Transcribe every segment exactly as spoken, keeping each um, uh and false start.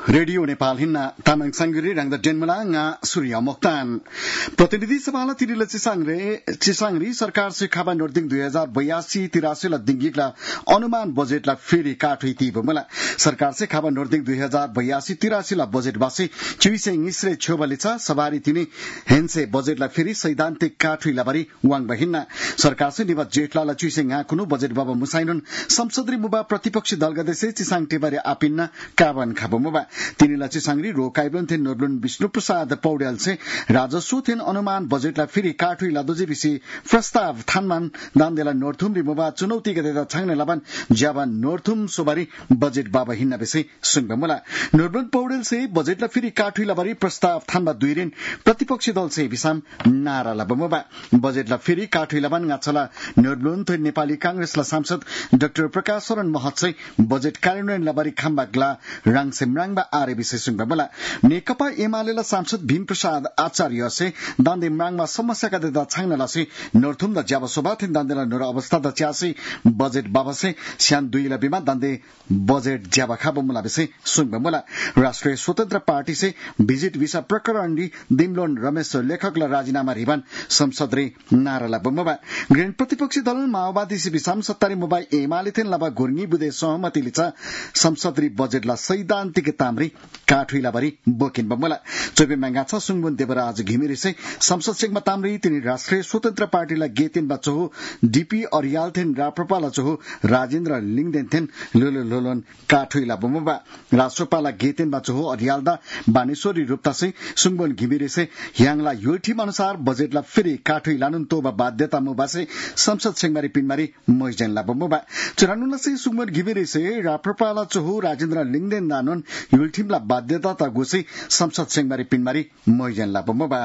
radio Nepal हिन्ना तामाङ सांगुरी रंग डेनमला nga surya Moktan प्रतिनिधि सभाला तिरिले चिसांगरे चिसांगरी सरकार से खाबा नोर्दिङ दुई हजार बयासी तिरासी ला दिंगिकला अनुमान बजेट ला फेरि काठुई ती बमला सरकार से खाबा नोर्दिङ दुई हजार बयासी तिरासी ला बजेट बासे चुइसे निस्रे छोबलिचा सवारी तिनी हेन्से बजेट ला फेरि सैद्धान्तिक काठुई लाबरी वाङ बहिन्ना सरकार से निबा जेठला ला चुइसे nga कुनु बजेट बाबा मुसाइनन संसदरी मुबा प्रतिपक्षी दल गदेसे चिसाङ टेबारे आपिन्न काबन खाबो मुबा तिनीला चिसांगरी रोकाइबन थिन नोर्लुन विष्णु प्रसाद पौड्याल से राजस्व थिन अनुमान बजेटलाई फेरि काठुई लादोजी बिसी प्रस्ताव थानमान दान्देला नोर्थुम रिमुबा चुनौती गदेदा छांगने लाबन ज्याबान नोर्थुम सोबारी बजेट बाबा हिन्ना बेसे सुंगबमला नोर्लुन पौड्याल से बजेटलाई फेरि काठुई लाबारी प्रस्ताव थानबा दुइरिन प्रतिपक्षी दल से विसाम नारा लाबमबा बजेटलाई फेरि काठुई लाबन गाछला नोर्लुन थिन नेपाली कांग्रेसला सांसद डाक्टर प्रकाश शरण महत से बजेट कार्यान्वयन लाबारी खाम्बाग्ला राङसेमराङबा आरे विशेष सुंगबला नेकपा एमालेला सांसद भीम प्रसाद आचार्य से दान्दे मांगमा समस्याका देदा छांगनला से नोर्थुम द ज्याब सोबा थिन दान्देला नोर अवस्था द च्यासी बजेट बाबा से स्यान दुईला बिमा दान्दे बजेट ज्याब खाबमुला विशेष सुंगबला राष्ट्रिय स्वतन्त्र पार्टी से भिजिट भिसा प्रकरण रि दिमलोन रमेश लेखकला राजीनामा रिबान संसद रे नाराला बमबा ग्रीन प्रतिपक्षी दल माओवादी से विसाम सत्तारी मोबाइल एमाले थिन लबा गुर्नी बुदे सहमति लिचा संसद रि बजेटला सैद्धान्तिक तामरी काठुइला बरी बोकिन बमला चोबे मंगाछा सुंगबुन देवराज घिमिरे से संसद सिंहमा तामरी तिनी राष्ट्रिय स्वतन्त्र पार्टीला गेतिन बचो डीपी अरियाल थिन राप्रपाला चो राजेन्द्र लिङदेन थिन लोलो लोलोन काठुइला बमबा राष्ट्रपाला गेतिन बचो अरियालदा बानेश्वरी रूपता से सुंगबुन घिमिरे से यांगला यो टीम अनुसार बजेटला फेरि काठुइ लानुन तोबा बाध्यता मुबासे संसद सिंहमारी पिनमारी मोइजनला बमबा चुरानुला से सुंगबुन घिमिरे से राप्रपाला चो राजेन्द्र लिङदेन दानुन युलटिमला बाध्यता त गोसी संसद सिंहमारी पिनमारी मोइजनला बमबा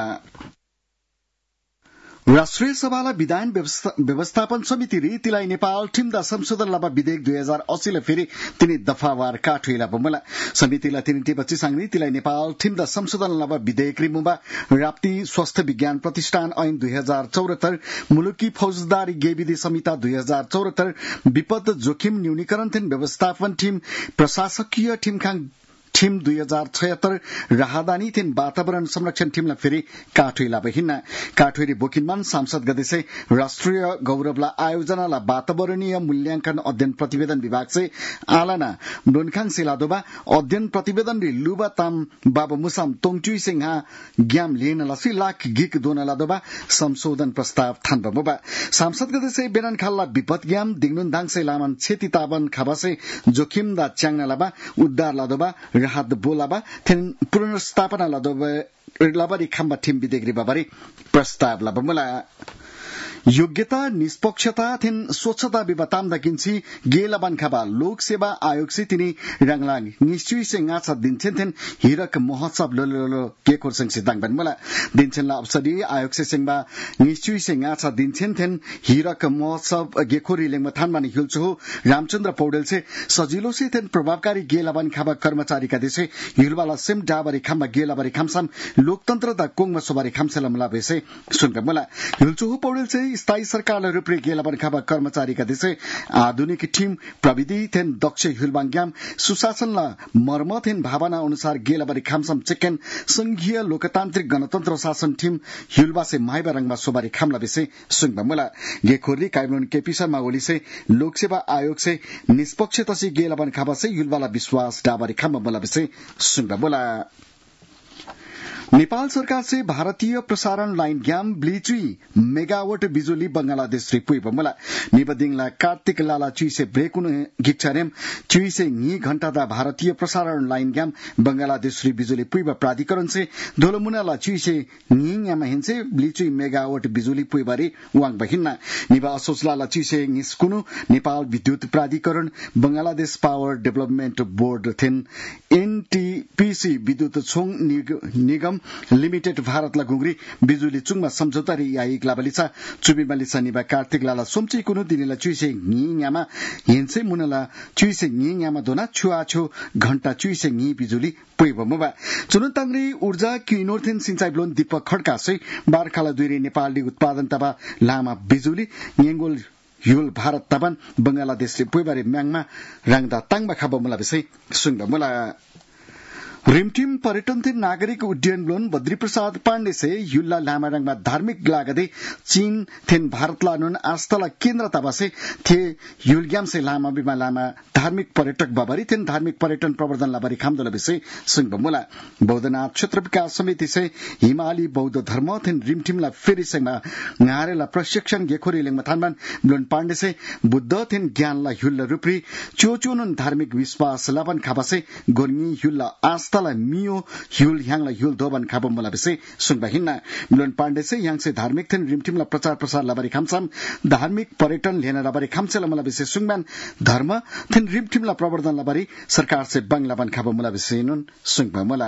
राष्ट्रिय सभाला विधान व्यवस्थापन समिति री तिलाई नेपाल टिमदा संशोधन लाबा विधेयक दुई हजार अस्सी फेरि तिनी दफावार काठुइला बमला समितिला तिनी टिपची सांगनी तिलाई नेपाल टिमदा संशोधन लाबा विधेयक री मुबा राप्ती स्वास्थ्य विज्ञान प्रतिष्ठान ऐन दुई हजार चौरात्तर मुलुकी फौजदारी गेविधि संहिता दुई हजार चौरात्तर विपद जोखिम न्यूनीकरण थिन व्यवस्थापन टिम प्रशासकीय टिमखाङ टिम दुई हजार छयत्तर राहदानी थिन वातावरण संरक्षण टिमला फेरि काठुइला बहिन्ना काठुइरी बोकिनमान सांसद गदेसे राष्ट्रिय गौरवला आयोजनाला वातावरणीय मूल्यांकन अध्ययन प्रतिवेदन विभाग से आलाना डोनखाङ सिलादोबा अध्ययन प्रतिवेदन रि लुबा ताम बाबा मुसाम तोङचुई सिंहा ग्याम लिन लसी लाख गिक दोन लादोबा संशोधन प्रस्ताव थान बबा सांसद गदेसे बेनन खाल्ला विपद ग्याम दिगनुन दाङसे लामान छेति ताबन खाबासे जोखिम दा च्याङना लाबा उद्धार लादोबा राहत बोलाबा थिन पुनर्स्थापना लादोबा लाबारी खाम्बा टिम विधेयक बाबारी प्रस्ताव लाबमला योग्यता निष्पक्षता थिन स्वच्छता विबताम दकिन्छी गेलाबान खाबा लोक सेवा आयोग से तिनी रंगलाङ निश्चय से गाछा दिन्छन् थिन हिरक महोत्सव लोलो केकोर संग सिद्धाङ बनमला दिन्छनला अवसरी आयोग से सिंहबा निश्चय से गाछा दिन्छन् थिन हिरक महोत्सव गेखोरी लेङमा थानमानि हिलचो रामचन्द्र पौडेल से सजिलो से थिन प्रभावकारी गेलाबान खाबा कर्मचारी का देशे हिलवाला सिम डाबरी खाम्बा गेलाबारी खामसाम लोकतन्त्रता कोङमा सोबारी खामसेलमला बेसे सुनगमला हिलचो पौडेल से स्थायी सरकारले रूपले गेलाबान खाबा कर्मचारी का देशे आधुनिक टीम प्रविधि थिन दक्ष हिलबाङ्ग्याम सुशासनला मर्म थिन भावना अनुसार गेलाबारी खामसम चिकेन संघीय लोकतान्त्रिक गणतन्त्र शासन टीम हिलबासे माइबा रंगमा सोबारी खामला बेसे सुङबमला गेखोरी काइमन केपी शर्मा ओली से लोकसेवा आयोग से निष्पक्षता से गेलाबान खाबा से हिलवाला विश्वास डाबारी खामबमला बेसे सुङबमला नेपाल सरकार से भारतीय प्रसारण लाइन ग्याम ब्लिचुई मेगावाट बिजुली बंगलादेश रे पुइ बमला निबदिङला कार्तिक लाला चुई से ब्रेकुन गिच्छरेम चुई से नी घण्टा दा भारतीय प्रसारण लाइन ग्याम बंगलादेश रे बिजुली पुइ प्राधिकरण से दोलमुनाला चुई से नी यामा हिन्से ब्लिचुई मेगावाट बिजुली पुइ बारे वाङ बहिन्ना निबा असोसलाला चुई से निस्कुनु नेपाल विद्युत प्राधिकरण बंगलादेश पावर डेभलपमेन्ट बोर्ड थिन एनटीपीसी विद्युत छोङ निगम लिमिटेड भारत लगुंगरी बिजुली चुङमा सम्झौता रि याइक लाबलिसा चुबी मलिसा निबा कार्तिक लाला सोमची कुनु दिनेला चुइसे ङिङामा हिन्से मुनला चुइसे ङिङामा दोना छुआछु घण्टा चुइसे ङि बिजुली पुइबमबा चुनतांग्री ऊर्जा किनोरथेन सिंचाइ ब्लोन दीपक खड्का से बारखाला दुइरे नेपालले उत्पादन तबा लामा बिजुली यंगोल युल भारत तबन बंगलादेश रे पुइबारे म्याङमा राङदा ताङबा खाबमला बिसै सुङबमला रिमटिम पर्यटन थिन नागरिक उड्डयन लोन बद्री प्रसाद पाण्डे से युल्ला लामाडाङमा धार्मिक लागदे चीन थिन भारतला नुन आस्थाला केन्द्र तबासे थे युलग्याम से लामा बिमा लामा धार्मिक पर्यटक बाबरी थिन धार्मिक पर्यटन प्रवर्धन लाबरी खामदोला विषय सिंहबमुला बौद्धनाथ क्षेत्र विकास समिति से हिमाली बौद्ध धर्म थिन रिमटिमला फेरि सेमा ngareला प्रशिक्षण गेखोरी लेङमा थानमान लोन पाण्डे से बुद्ध थिन ज्ञानला युल्ला रुप्री चोचोनुन धार्मिक विश्वास लाबन खाबासे गोर्नी युल्ला आस्थाला मियो युल ह्याङला युल दोबन खाबमला विषय सुनबा हिन्ना लोन पाण्डे से ह्याङ से धार्मिक थिन रिमटिमला प्रचार प्रसार लाबरी खामसाम धार्मिक पर्यटन लेन लाबरी खामसेला मला विषय सुङमान धर्म थिन रिमटिमला प्रवर्धन लाबरी सरकार से बंगला बन खाबमला विषय नुन सुङबा मला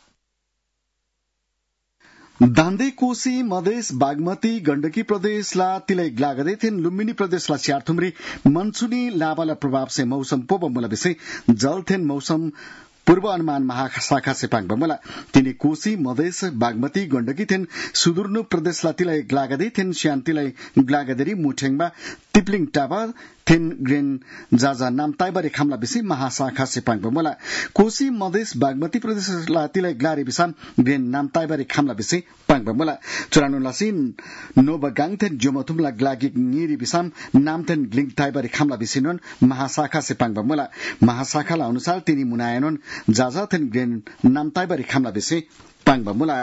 दान्दे कोशी मधेस बागमती गण्डकी प्रदेशला तिलै ग्लागदे थिन लुम्बिनी प्रदेशला स्यार्थुमरी मनसुनी लाबाला प्रभाव से मौसम पोबमला विषय जल थिन मौसम पूर्व अनुमान महाशाखा से पाङबमला तिनी कोशी मधेस बागमती गण्डकी थिन सुदूर्नु प्रदेशला तिलै ग्लागदे थिन श्यान तिलै ग्लागदेरी मुठेङबा तिप्लिङ टाबा थिन ग्रेन जाजा नाम ताइबारी खामला विषय महाशाखा से पाङबमला कोशी मधेस बागमती प्रदेशला तिलै ग्लारे बिसाम ग्रेन नाम ताइबारी खामला विषय पाङबमला चुरानुलासी नोबगाङ थिन जोमथुमला ग्लागी ङिरी बिसाम नाम थिन ग्लिङ ताइबारी खामला विषय नुन महाशाखा से पाङबमला महाशाखाला अनुसार तिनी मुनायनुन जाजा थिन ग्रेन नाम ताइबारी खामला विषय पाङबमला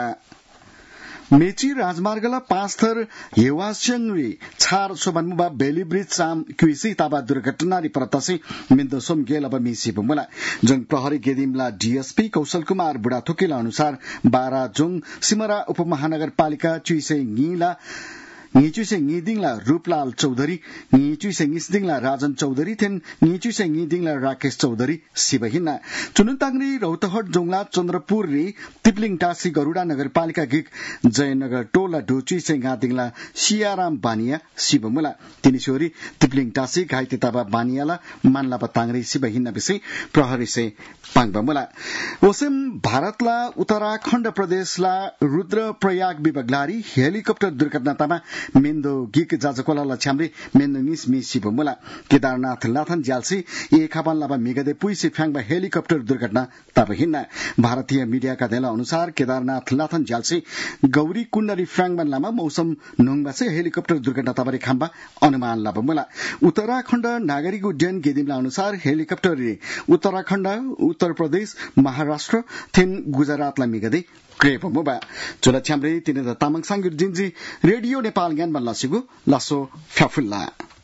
मेची राजमार्गला पाँच थर हेवास्यङरी छार सोबानमुबा बेली ब्रिज साम क्युसी ताबा दुर्घटनारी परतसी मिन्दो सोम गेल अब मिसी बमुला जंग प्रहरी गेदिमला डीएसपी कौशल कुमार बुढाथोकीला अनुसार बारा जोङ सिमरा उपमहानगरपालिका चुइसे ङिला ङिचुसे ङिदिङला रूपलाल चौधरी ङिचुसे ङिसदिङला राजन चौधरी थिन ङिचुसे ङिदिङला राकेश चौधरी सिबहिना चुनुताङरी रौतहट जोङला चन्द्रपुर रि तिप्लिङ टासी गरुडा नगरपालिका गिक जयनगर टोला ढोचुसे गादिङला सियाराम बानिया सिबमुला तिनी छोरी तिप्लिङ टासी घाइते ताबा बानियाला मानला बताङरी सिबहिना विषय प्रहरी से पाङबमुला ओसम भारतला उत्तराखण्ड प्रदेशला रुद्रप्रयाग विभागलारी हेलिकप्टर दुर्घटना तामा मेन्दो गिक जाजकोला छ्याम्रे मेन्दो निस मिसी बमुला केदारनाथ लाथन ज्याल्सी ए खाबान लाबा मिगदे पुइसे फ्याङबा हेलिकप्टर दुर्घटना तब हिन्ना भारतीय मीडियाका देला अनुसार केदारनाथ लाथन ज्याल्सी गौरी कुण्डरी फ्याङबान लामा मौसम नुङबा से हेलिकप्टर दुर्घटना तबरी खाम्बा अनुमान लाबा मुला उत्तराखण्ड नागरिक उड्डयन गेदिमला अनुसार हेलिकप्टर उत्तराखण्ड उत्तर प्रदेश महाराष्ट्र थिन गुजरातला मिगदे क्रेप मुबा चोला छ्याम्रे तिने तामाङ सांगिर जिन्जी रेडियो नेपाल ज्ञान बल्ला सिगु लासो फ्याफुल्ला